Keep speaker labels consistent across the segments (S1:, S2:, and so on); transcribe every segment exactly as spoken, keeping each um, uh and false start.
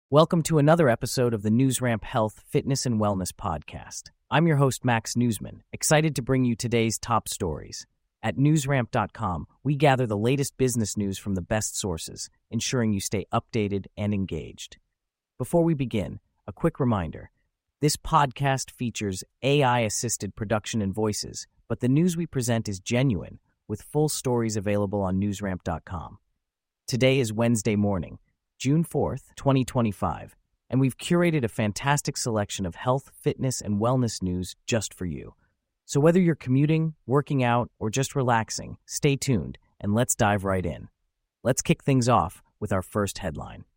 S1: Welcome to another episode of the NewsRamp Health, Fitness, and Wellness podcast. I'm your host, Max Newsman, excited to bring you today's top stories. At newsramp dot com, we gather the latest business news from the best sources, ensuring you stay updated and engaged. Before we begin, a quick reminder. This podcast features A I-assisted production and voices, but the news we present is genuine, with full stories available on newsramp dot com. Today is Wednesday morning, June fourth, twenty twenty-five, and we've curated a fantastic selection of health, fitness, and wellness news just for you. So whether you're commuting, working out, or just relaxing, stay tuned, and let's dive right in. Let's kick things off with our first headline.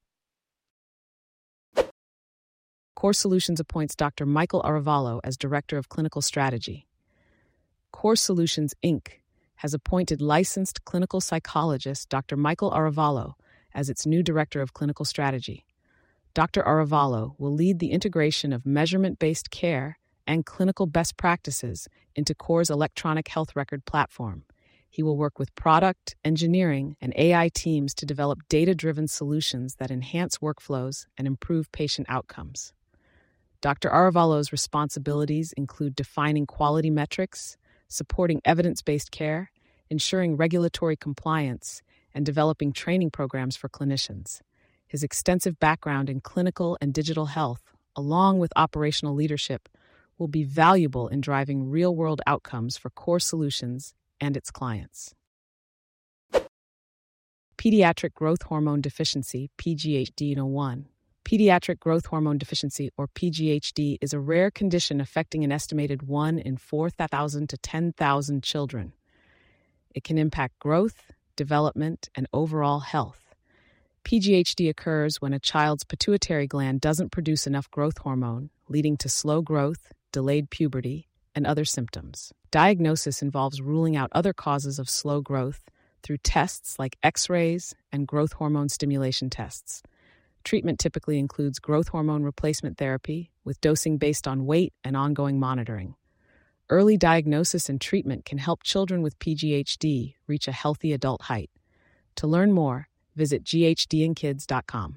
S2: Core Solutions appoints Doctor Michael Aravallo as Director of Clinical Strategy. Core Solutions, Incorporated has appointed licensed clinical psychologist Doctor Michael Aravallo as its new Director of Clinical Strategy. Doctor Aravallo will lead the integration of measurement-based care and clinical best practices into Core's electronic health record platform. He will work with product, engineering, and A I teams to develop data-driven solutions that enhance workflows and improve patient outcomes. Doctor Aravallo's responsibilities include defining quality metrics, supporting evidence-based care, ensuring regulatory compliance, and developing training programs for clinicians. His extensive background in clinical and digital health, along with operational leadership, will be valuable in driving real-world outcomes for Core Solutions and its clients. Pediatric growth hormone deficiency, P G H D one. Pediatric growth hormone deficiency, or P G H D, is a rare condition affecting an estimated one in four thousand to ten thousand children. It can impact growth, development, and overall health. P G H D occurs when a child's pituitary gland doesn't produce enough growth hormone, leading to slow growth, delayed puberty, and other symptoms. Diagnosis involves ruling out other causes of slow growth through tests like X-rays and growth hormone stimulation tests. Treatment typically includes growth hormone replacement therapy with dosing based on weight and ongoing monitoring. Early diagnosis and treatment can help children with P G H D reach a healthy adult height. To learn more, visit g h d in kids dot com.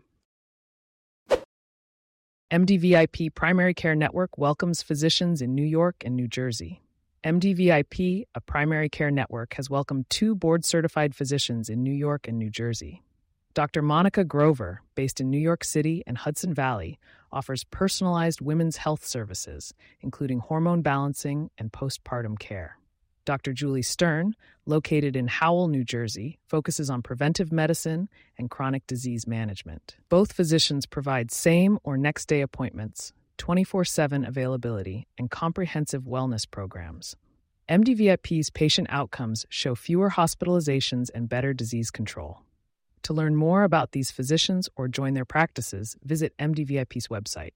S2: M D V I P Primary Care Network welcomes physicians in New York and New Jersey. M D V I P, a primary care network, has welcomed two board-certified physicians in New York and New Jersey. Doctor Monica Grover, based in New York City and Hudson Valley, offers personalized women's health services, including hormone balancing and postpartum care. Doctor Julie Stern, located in Howell, New Jersey, focuses on preventive medicine and chronic disease management. Both physicians provide same or next-day appointments, twenty-four seven availability, and comprehensive wellness programs. M D V I P's patient outcomes show fewer hospitalizations and better disease control. To learn more about these physicians or join their practices, visit M D V I P's website.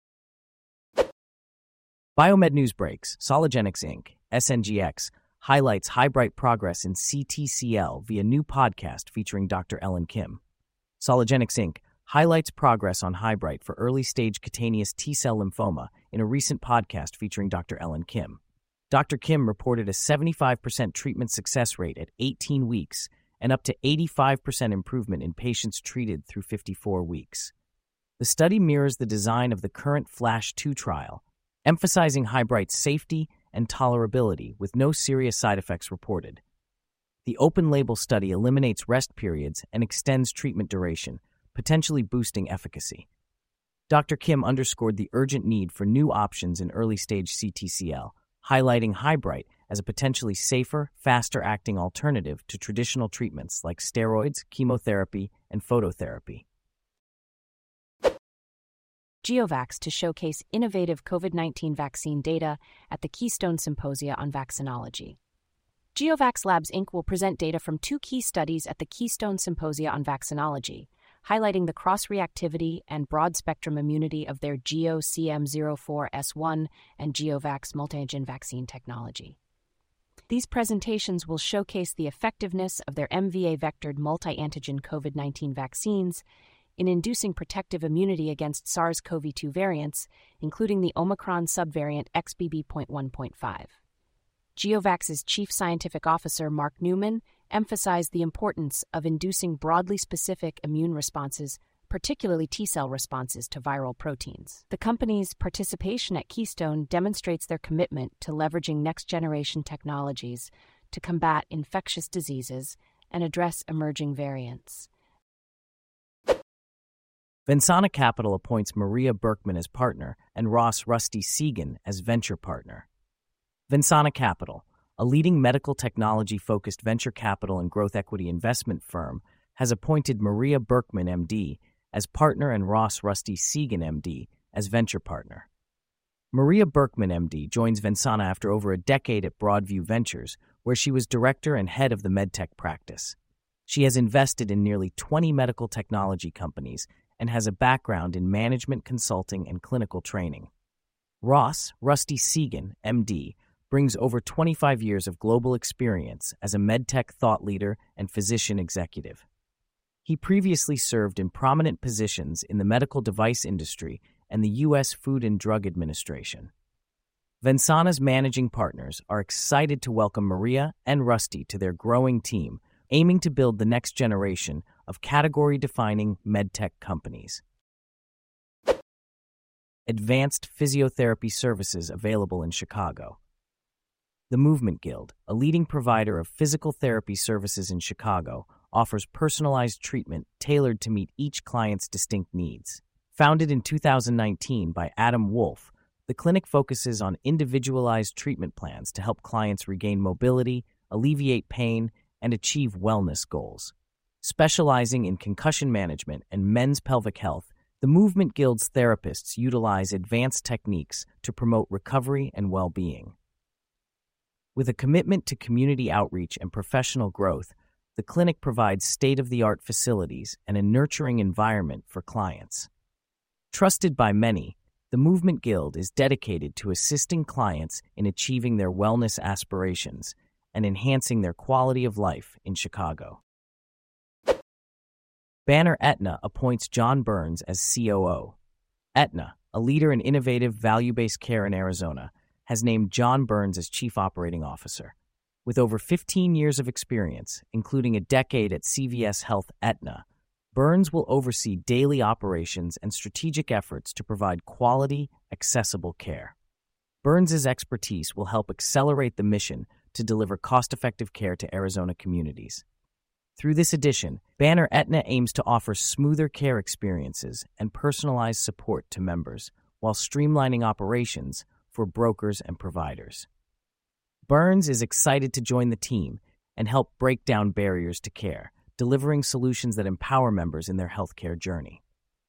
S1: Biomed News Breaks, Sologenics Incorporated, S N G X, highlights Highbright progress in C T C L via new podcast featuring Doctor Ellen Kim. Sologenics Incorporated highlights progress on Highbright for early-stage cutaneous T-cell lymphoma in a recent podcast featuring Doctor Ellen Kim. Doctor Kim reported a seventy-five percent treatment success rate at eighteen weeks and up to eighty-five percent improvement in patients treated through fifty-four weeks. The study mirrors the design of the current FLASH two trial, emphasizing Highbright's safety and tolerability with no serious side effects reported. The open-label study eliminates rest periods and extends treatment duration, potentially boosting efficacy. Doctor Kim underscored the urgent need for new options in early-stage C T C L, highlighting Highbright as a potentially safer, faster-acting alternative to traditional treatments like steroids, chemotherapy, and phototherapy.
S3: GeoVax to showcase innovative COVID nineteen vaccine data at the Keystone Symposia on Vaccinology. GeoVax Labs Incorporated will present data from two key studies at the Keystone Symposia on Vaccinology, highlighting the cross-reactivity and broad-spectrum immunity of their Geo C M zero four S one and GeoVax multi-antigen vaccine technology. These presentations will showcase the effectiveness of their M V A-vectored multi-antigen COVID nineteen vaccines in inducing protective immunity against SARS-C o V two variants, including the Omicron subvariant X B B point one point five. GeoVax's Chief Scientific Officer, Mark Newman, emphasized the importance of inducing broadly specific immune responses particularly T-cell responses to viral proteins. The company's participation at Keystone demonstrates their commitment to leveraging next-generation technologies to combat infectious diseases and address emerging variants.
S1: Vensana Capital appoints Maria Berkman as partner and Ross Rusty Segan as venture partner. Vensana Capital, a leading medical technology-focused venture capital and growth equity investment firm, has appointed Maria Berkman, M D, as partner and Ross Rusty Segan, M D, as venture partner. Maria Berkman, M D, joins Vensana after over a decade at Broadview Ventures, where she was director and head of the medtech practice. She has invested in nearly twenty medical technology companies and has a background in management consulting and clinical training. Ross Rusty Segan, M D, brings over twenty-five years of global experience as a medtech thought leader and physician executive. He previously served in prominent positions in the medical device industry and the U S Food and Drug Administration. Vensana's managing partners are excited to welcome Maria and Rusty to their growing team, aiming to build the next generation of category-defining medtech companies. Advanced physiotherapy services available in Chicago. The Movement Guild, a leading provider of physical therapy services in Chicago, offers personalized treatment tailored to meet each client's distinct needs. Founded in two thousand nineteen by Adam Wolf, the clinic focuses on individualized treatment plans to help clients regain mobility, alleviate pain, and achieve wellness goals. Specializing in concussion management and men's pelvic health, the Movement Guild's therapists utilize advanced techniques to promote recovery and well-being. With a commitment to community outreach and professional growth, the clinic provides state-of-the-art facilities and a nurturing environment for clients. Trusted by many, the Movement Guild is dedicated to assisting clients in achieving their wellness aspirations and enhancing their quality of life in Chicago. Banner Aetna appoints John Burns as C O O. Aetna, a leader in innovative value-based care in Arizona, has named John Burns as Chief Operating Officer. With over fifteen years of experience, including a decade at C V S Health Aetna, Burns will oversee daily operations and strategic efforts to provide quality, accessible care. Burns' expertise will help accelerate the mission to deliver cost-effective care to Arizona communities. Through this addition, Banner Aetna aims to offer smoother care experiences and personalized support to members, while streamlining operations for brokers and providers. Burns is excited to join the team and help break down barriers to care, delivering solutions that empower members in their healthcare journey.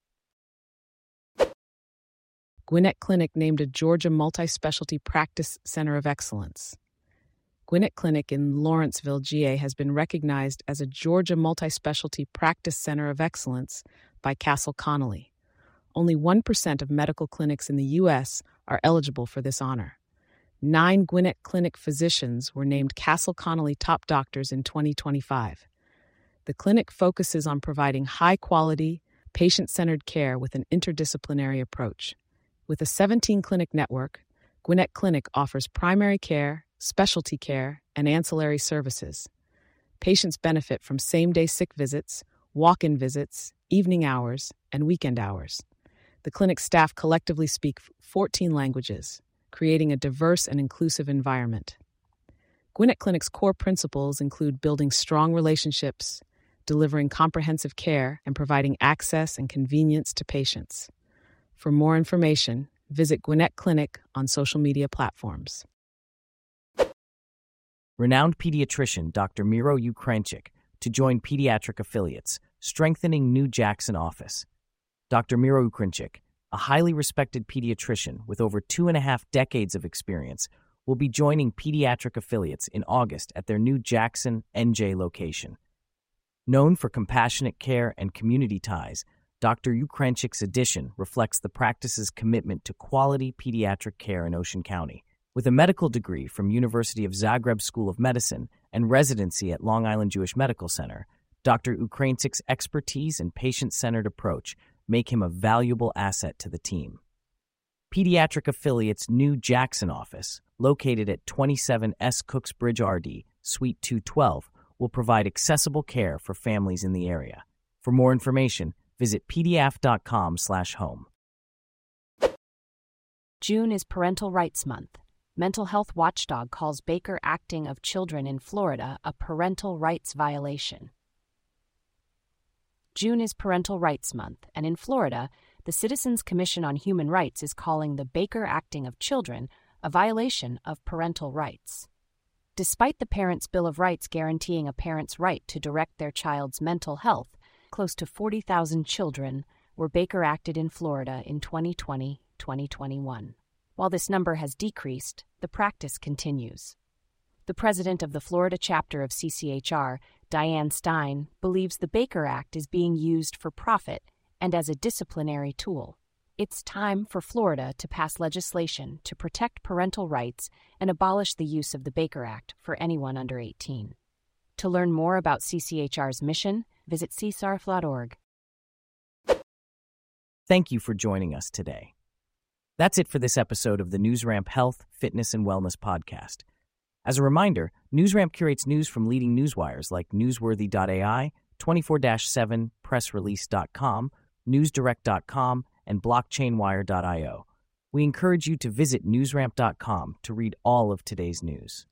S2: Gwinnett Clinic named a Georgia Multi-Specialty Practice Center of Excellence. Gwinnett Clinic in Lawrenceville, G A has been recognized as a Georgia Multi-Specialty Practice Center of Excellence by Castle Connolly. Only one percent of medical clinics in the U S are eligible for this honor. Nine Gwinnett Clinic physicians were named Castle Connolly Top Doctors in twenty twenty-five. The clinic focuses on providing high-quality, patient-centered care with an interdisciplinary approach. With a seventeen-clinic network, Gwinnett Clinic offers primary care, specialty care, and ancillary services. Patients benefit from same-day sick visits, walk-in visits, evening hours, and weekend hours. The clinic staff collectively speak fourteen languages, creating a diverse and inclusive environment. Gwinnett Clinic's core principles include building strong relationships, delivering comprehensive care, and providing access and convenience to patients. For more information, visit Gwinnett Clinic on social media platforms.
S1: Renowned pediatrician Doctor Miro Ukranchik to join pediatric affiliates, strengthening New Jackson office. Doctor Miro Ukranchik, a highly respected pediatrician with over two and a half decades of experience, will be joining pediatric affiliates in August at their New Jackson, N J location. Known for compassionate care and community ties, Doctor Ukranchik's addition reflects the practice's commitment to quality pediatric care in Ocean County. With a medical degree from University of Zagreb School of Medicine and residency at Long Island Jewish Medical Center, Doctor Ukranchik's expertise and patient-centered approach make him a valuable asset to the team. Pediatric Affiliates' New Jackson office, located at twenty-seven S Cooks Bridge R D, Suite two twelve, will provide accessible care for families in the area. For more information, Visit pdf.com slash home.
S3: June is Parental Rights Month. Mental health watchdog calls Baker acting of children in Florida a parental rights violation. June is Parental Rights Month, and in Florida, the Citizens Commission on Human Rights is calling the Baker acting of children a violation of parental rights. Despite the Parents' Bill of Rights guaranteeing a parent's right to direct their child's mental health, close to forty thousand children were Baker acted in Florida in twenty twenty to twenty twenty-one. While this number has decreased, the practice continues. The president of the Florida chapter of C C H R, Diane Stein, believes the Baker Act is being used for profit and as a disciplinary tool. It's time for Florida to pass legislation to protect parental rights and abolish the use of the Baker Act for anyone under eighteen. To learn more about C C H R's mission, visit c s a r f dot org.
S1: Thank you for joining us today. That's it for this episode of the NewsRamp Health, Fitness, and Wellness podcast. As a reminder, NewsRamp curates news from leading newswires like newsworthy dot a i, twenty-four seven, press release dot com, news direct dot com, and blockchain wire dot io. We encourage you to visit newsramp dot com to read all of today's news.